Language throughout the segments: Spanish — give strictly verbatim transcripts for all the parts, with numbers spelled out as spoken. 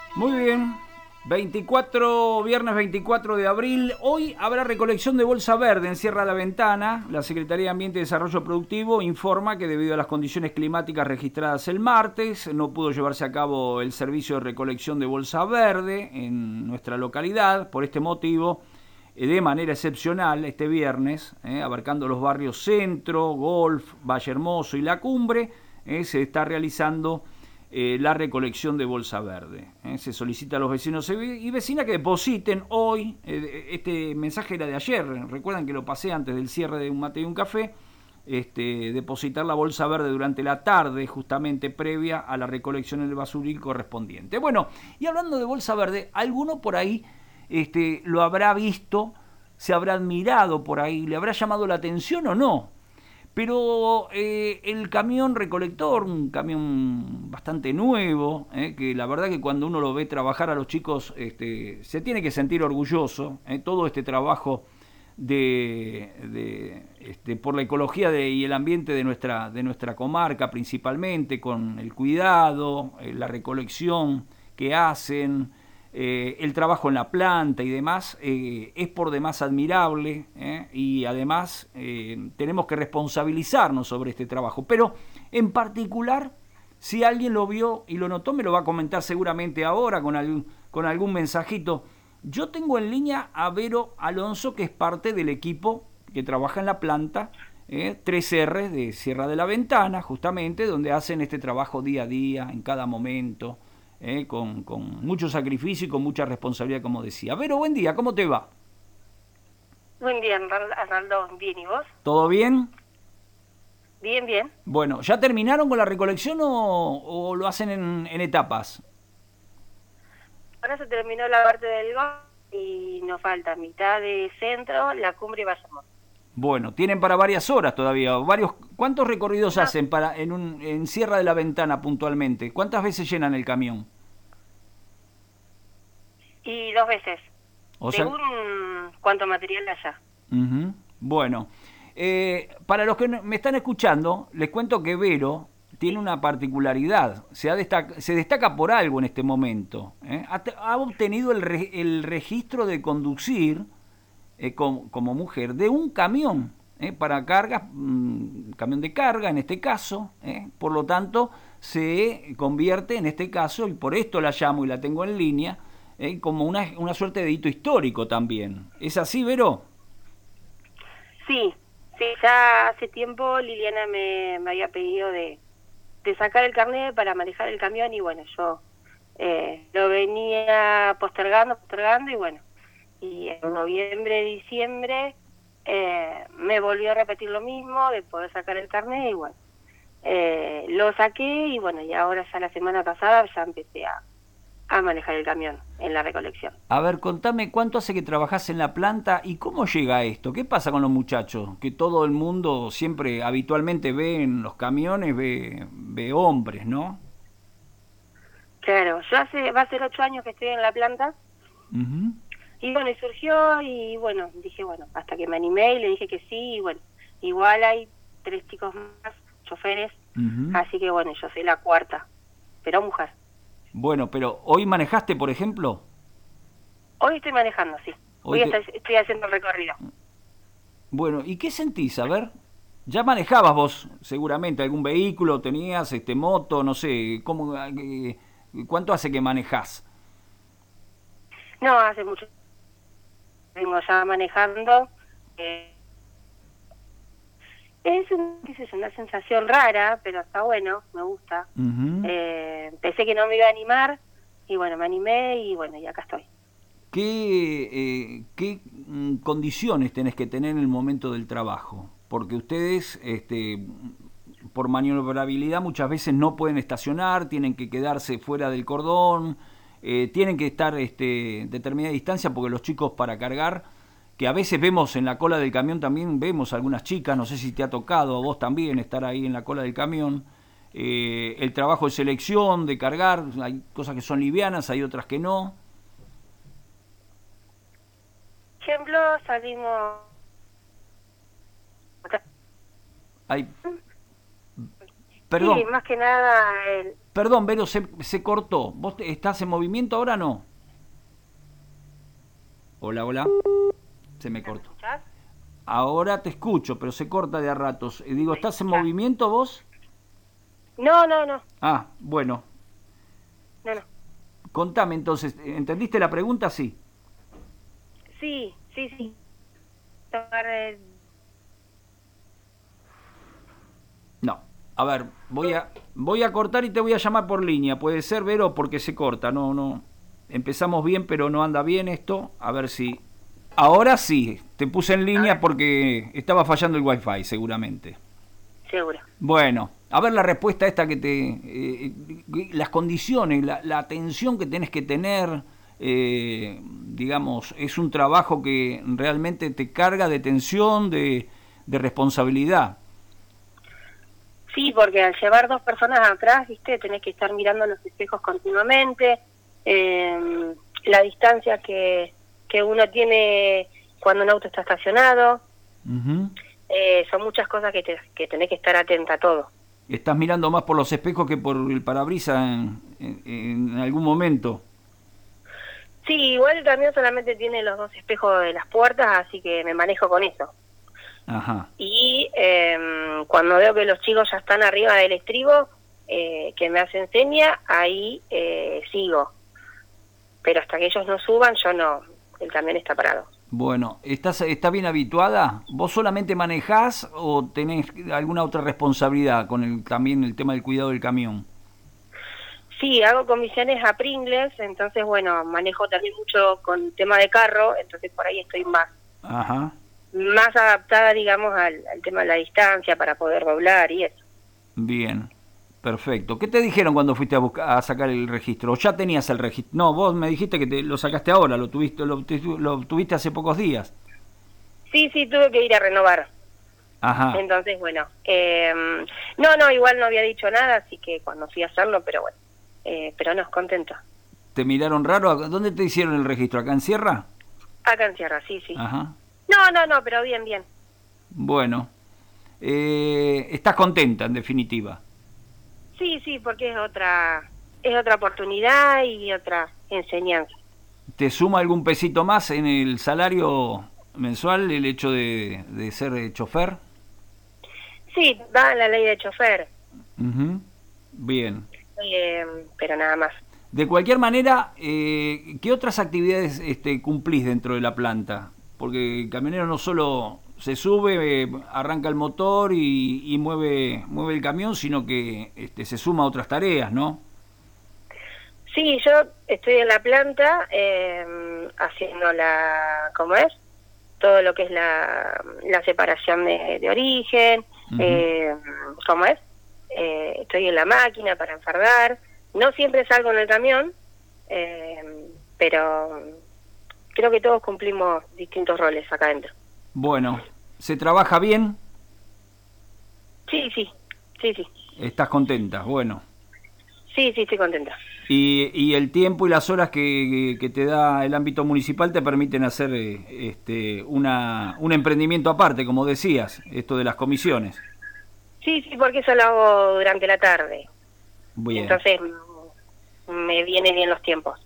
Muy bien. veinticuatro, viernes veinticuatro de abril. Hoy habrá recolección de bolsa verde en Sierra La Ventana. La Secretaría de Ambiente y Desarrollo Productivo informa que debido a las condiciones climáticas registradas el martes, no pudo llevarse a cabo el servicio de recolección de bolsa verde en nuestra localidad. Por este motivo, eh, de manera excepcional, este viernes, eh, abarcando los barrios Centro, Golf, Valle Hermoso y La Cumbre, eh, se está realizando Eh, la recolección de bolsa verde. Eh. Se solicita a los vecinos y vecinas que depositen hoy, eh, este mensaje era de ayer, recuerdan que lo pasé antes del cierre de un mate y un café, este, depositar la bolsa verde durante la tarde, justamente previa a la recolección del basuril correspondiente. Bueno, y hablando de bolsa verde, alguno por ahí este, lo habrá visto, se habrá admirado por ahí, le habrá llamado la atención o no. Pero eh, el camión recolector, un camión bastante nuevo, eh, que la verdad que cuando uno lo ve trabajar a los chicos este, se tiene que sentir orgulloso, eh, todo este trabajo de, de, este, por la ecología de, y el ambiente de nuestra, de nuestra comarca principalmente, con el cuidado, eh, la recolección que hacen, eh, el trabajo en la planta y demás, eh, es por demás admirable, eh, y además eh, tenemos que responsabilizarnos sobre este trabajo. Pero en particular, si alguien lo vio y lo notó, me lo va a comentar seguramente ahora con algún, con algún mensajito. Yo tengo en línea a Vero Alonso, que es parte del equipo que trabaja en la planta eh, tres erre de Sierra de la Ventana, justamente, donde hacen este trabajo día a día, en cada momento, eh, con, con mucho sacrificio y con mucha responsabilidad, como decía. Vero, buen día, ¿cómo te va? Buen día, Arnaldo. Bien, ¿y vos? ¿Todo bien? Bien, bien. Bueno, ¿ya terminaron con la recolección o, o lo hacen en, en etapas? Ahora se terminó la parte del golf y nos falta mitad de Centro, La Cumbre y Valle Hermoso. Bueno, tienen para varias horas todavía. Varios, ¿cuántos recorridos No, hacen para en, un, en Sierra de la Ventana puntualmente? ¿Cuántas veces llenan el camión? y dos veces, O sea, según cuánto material haya. uh-huh. Bueno, eh, para los que me están escuchando, les cuento que Vero tiene una particularidad, se, ha destac- se destaca por algo en este momento. ¿eh? Ha, ha obtenido el, re- el registro de conducir eh, como, como mujer de un camión eh, para cargas, mmm, camión de carga en este caso, eh, por lo tanto se convierte en este caso, y por esto la llamo y la tengo en línea, eh, como una, una suerte de hito histórico también. ¿Es así, Vero? Sí, sí, ya hace tiempo Liliana me, me había pedido de, de sacar el carnet para manejar el camión y bueno, yo eh, lo venía postergando, postergando y bueno, y en noviembre, diciembre eh, me volvió a repetir lo mismo de poder sacar el carnet y bueno, eh, lo saqué y bueno, y ahora ya la semana pasada ya empecé a, a manejar el camión en la recolección. A ver, contame cuánto hace que trabajás en la planta y cómo llega esto. ¿Qué pasa con los muchachos? Que todo el mundo siempre habitualmente ve en los camiones, ve, ve hombres, ¿no? Claro, yo hace, va a ser ocho años que estoy en la planta. Uh-huh. Y bueno, y surgió y bueno, dije bueno, hasta que me animé y le dije que sí, y bueno, igual hay tres chicos más, choferes, Uh-huh. así que bueno, yo soy la cuarta, pero mujer. Bueno, pero hoy manejaste, por ejemplo. Hoy estoy manejando, sí. Hoy Hoy te... estoy, estoy haciendo el recorrido. Bueno, ¿y qué sentís? A ver, ya manejabas vos seguramente algún vehículo, tenías este moto, no sé, ¿cómo, eh, ¿cuánto hace que manejás? No, hace mucho vengo ya manejando. Eh, es un, qué sé yo, una sensación rara, pero está bueno, me gusta. Uh-huh. Eh, pensé que no me iba a animar y bueno, me animé y bueno, y acá estoy. ¿Qué, eh, qué mm, condiciones tenés que tener en el momento del trabajo? Porque ustedes, este, por maniobrabilidad, muchas veces no pueden estacionar, tienen que quedarse fuera del cordón, eh, tienen que estar este, determinada distancia, porque los chicos para cargar, que a veces vemos en la cola del camión también, vemos algunas chicas, no sé si te ha tocado a vos también estar ahí en la cola del camión, eh, el trabajo de selección, de cargar, hay cosas que son livianas, hay otras que no. Ejemplo, salimos. Hay, Sí, perdón, más que nada el, Perdón, Vero, se, se cortó. ¿Vos te- estás en movimiento ahora o no? Hola, hola. Se me ¿Me cortó. escuchás? Ahora te escucho, pero se corta de a ratos. Y digo, ¿Me ¿estás en escuchás? movimiento vos? No, no, no, Ah, bueno. no, no. Contame entonces, ¿entendiste la pregunta? Sí. Sí, sí, sí. Tomar, eh, No. A ver, voy a voy a cortar y te voy a llamar por línea. Puede ser, Vero, porque se corta. No, no. Empezamos bien, pero no anda bien esto. A ver si... Ahora sí, te puse en línea ahora porque estaba fallando el wifi, seguramente. seguro. Bueno, a ver la respuesta esta que te... eh, las condiciones, la, la atención que tenés que tener, eh, digamos, es un trabajo que realmente te carga de tensión, de, de responsabilidad. Sí, porque al llevar dos personas atrás, viste, tenés que estar mirando los espejos continuamente, eh, la distancia que, que uno tiene cuando un auto está estacionado, Ujú. eh, son muchas cosas que, te, que tenés que estar atenta a todo. Estás mirando más por los espejos que por el parabrisas en, en, en algún momento. Sí, igual el camión solamente tiene los dos espejos de las puertas, así que me manejo con eso. Ajá. Y eh, cuando veo que los chicos ya están arriba del estribo, eh, que me hacen seña, ahí eh, sigo. Pero hasta que ellos no suban, yo no, el camión está parado. Bueno, ¿estás, ¿estás bien habituada? ¿Vos solamente manejás o tenés alguna otra responsabilidad con el también el tema del cuidado del camión? Sí, hago comisiones a Pringles, entonces bueno, manejo también mucho con tema de carro, entonces por ahí estoy más Ajá. más adaptada, digamos, al, al tema de la distancia para poder doblar y eso. Bien. Perfecto. ¿Qué te dijeron cuando fuiste a, buscar, a sacar el registro? ¿O ya tenías el registro? No, vos me dijiste que te, lo sacaste ahora, lo tuviste, lo, lo tuviste hace pocos días. Sí, sí, tuve que ir a renovar. Ajá. Entonces, bueno, eh, no, no, igual no había dicho nada, así que cuando fui a hacerlo, pero bueno, eh, pero no, contento. ¿Te miraron raro? ¿Dónde te hicieron el registro? ¿Acá en Sierra? Acá en Sierra, sí, sí. Ajá. No, no, no, pero bien, bien. Bueno. Eh, estás contenta, en definitiva. Sí, sí, porque es otra, es otra oportunidad y otra enseñanza. ¿Te suma algún pesito más en el salario mensual el hecho de, de ser eh, chofer? Sí, da la ley de chofer, Ujú. Bien. eh, pero nada más. De cualquier manera, eh, ¿qué otras actividades este, cumplís dentro de la planta? Porque el camionero no solo se sube, eh, arranca el motor y, y mueve mueve el camión, sino que este, se suma a otras tareas, ¿no? Sí, yo estoy en la planta eh, haciendo la, ¿cómo es? Todo lo que es la, la separación de, de origen, Ujú. eh, ¿cómo es? Eh, estoy en la máquina para enfardar. No siempre salgo en el camión, eh, pero creo que todos cumplimos distintos roles acá adentro. Bueno, ¿se trabaja bien? Sí, sí, sí, sí. ¿Estás contenta? Bueno. Sí, sí, estoy contenta. Y, y el tiempo y las horas que, que te da el ámbito municipal te permiten hacer eh, este, una, un emprendimiento aparte, como decías, esto de las comisiones. Sí, sí, porque eso lo hago durante la tarde. Bien. Entonces mm, me vienen bien los tiempos.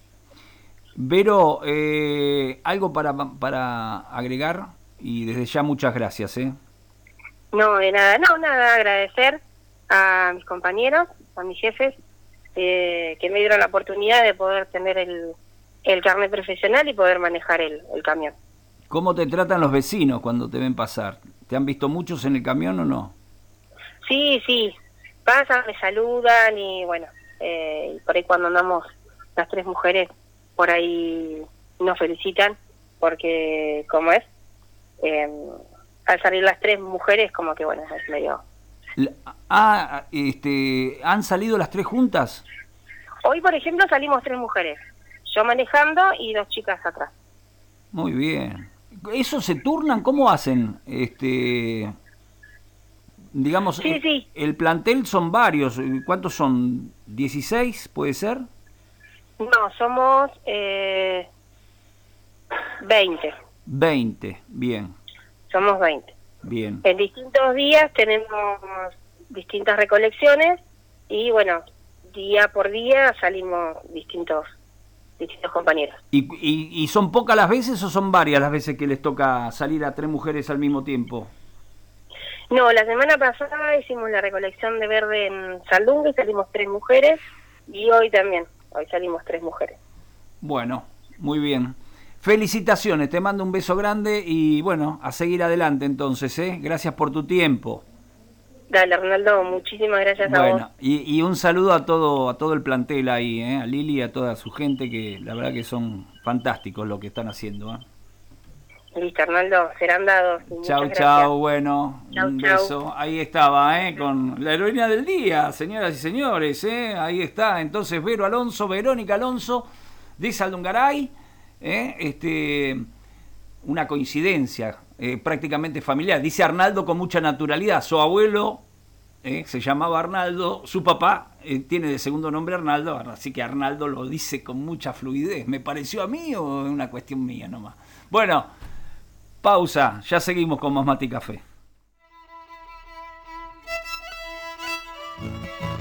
Vero, eh, algo para, para agregar y desde ya muchas gracias. ¿eh? No, de nada, no, nada, agradecer a mis compañeros, a mis jefes, eh, que me dieron la oportunidad de poder tener el, el carnet profesional y poder manejar el, el camión. ¿Cómo te tratan los vecinos cuando te ven pasar? ¿Te han visto muchos en el camión o no? Sí, sí, pasan, me saludan y bueno, eh, y por ahí cuando andamos las tres mujeres, por ahí nos felicitan, porque como es, eh, al salir las tres mujeres como que bueno, es medio... La- ah, este, ¿han salido las tres juntas? Hoy por ejemplo salimos tres mujeres, yo manejando y dos chicas atrás. Muy bien. ¿Eso se turnan? ¿Cómo hacen? Este, digamos, Sí, el, sí, el plantel son varios. ¿Cuántos son? ¿dieciséis puede ser? no, somos eh, veinte, veinte. Bien, somos veinte. bien. En distintos días tenemos distintas recolecciones y bueno, día por día salimos distintos distintos compañeros. ¿Y, y, ¿Y son pocas las veces o son varias las veces que les toca salir a tres mujeres al mismo tiempo? No, la semana pasada hicimos la recolección de verde en Saldunga y salimos tres mujeres, y hoy también, hoy salimos tres mujeres. Bueno, muy bien. Felicitaciones, te mando un beso grande y bueno, a seguir adelante entonces, ¿eh? Gracias por tu tiempo. Dale, Arnaldo, muchísimas gracias a vos. Bueno, y, y un saludo a todo a todo el plantel ahí, ¿eh? A Lili y a toda su gente, que la verdad que son fantásticos lo que están haciendo, ¿eh? Listo, Arnaldo, serán dados. Chau, chau, bueno, chau, un chau. beso. Ahí estaba, ¿eh? Con la heroína del día, señoras y señores, ¿eh? Ahí está, entonces Vero Alonso, Verónica Alonso, de Saldungaray, ¿eh? Este, una coincidencia eh, prácticamente familiar. Dice Arnaldo con mucha naturalidad, su abuelo eh, se llamaba Arnaldo, su papá eh, tiene de segundo nombre Arnaldo, así que Arnaldo lo dice con mucha fluidez. ¿Me pareció a mí o es una cuestión mía nomás? Bueno, pausa, ya seguimos con más Mate y Café.